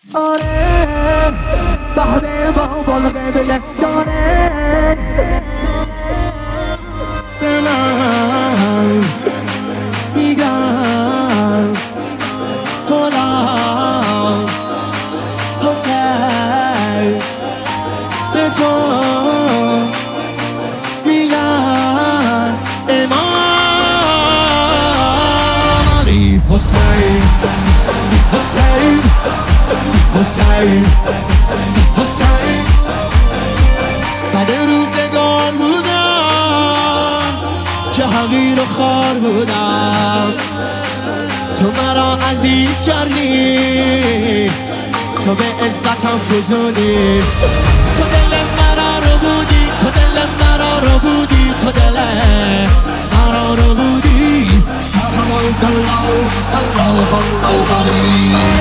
آره بهره با بالقه بله داره به من میگن غلام حسین، به تو میگن امام علی حسین، حسین، حسین، حسین. بعد روزگار بودم که حقیر و خار بودم، تو مرا عزیز کردی، تو به عزتم فزونی، تو دل مرا رو بودی، تو دل مرا رو بودی، تو دل مرا رو بودی. سلام الله الله الله الله.